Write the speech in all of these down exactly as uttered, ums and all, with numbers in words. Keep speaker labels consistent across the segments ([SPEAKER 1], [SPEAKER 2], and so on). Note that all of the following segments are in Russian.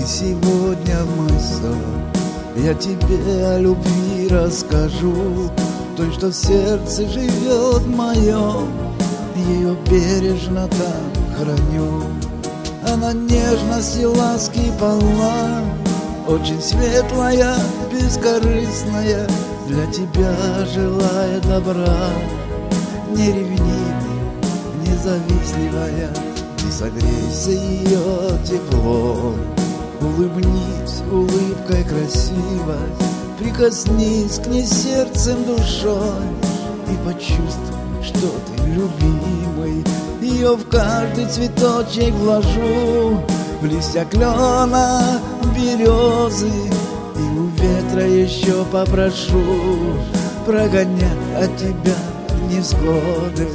[SPEAKER 1] сегодня в мой сон. Я тебе о любви расскажу, той, что в сердце живет моем. Ее бережно там храню. Она нежности, ласки полна, очень светлая, бескорыстная, для тебя желает добра. Не ревнивая, не завистливая, ты согрейся ее теплом. Улыбнись улыбкой красивой, прикоснись к ней сердцем, душой и почувствуй, что ты любимый. Ее в каждый цветочек вложу, в листья клена, березы, и у ветра еще попрошу прогонять от тебя невзгоды.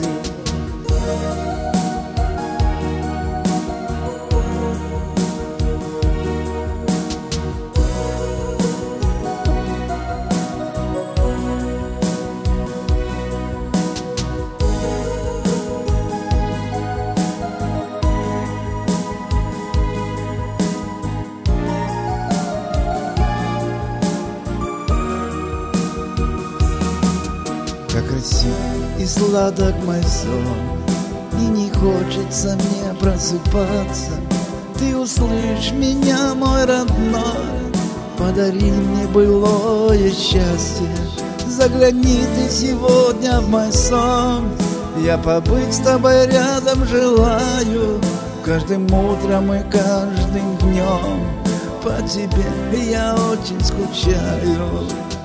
[SPEAKER 1] Как красив и сладок мой сон, и не хочется мне просыпаться. Ты услышь меня, мой родной, подари мне былое счастье. Загляни ты сегодня в мой сон, я побыть с тобой рядом желаю. Каждым утром и каждым днем по тебе я очень скучаю.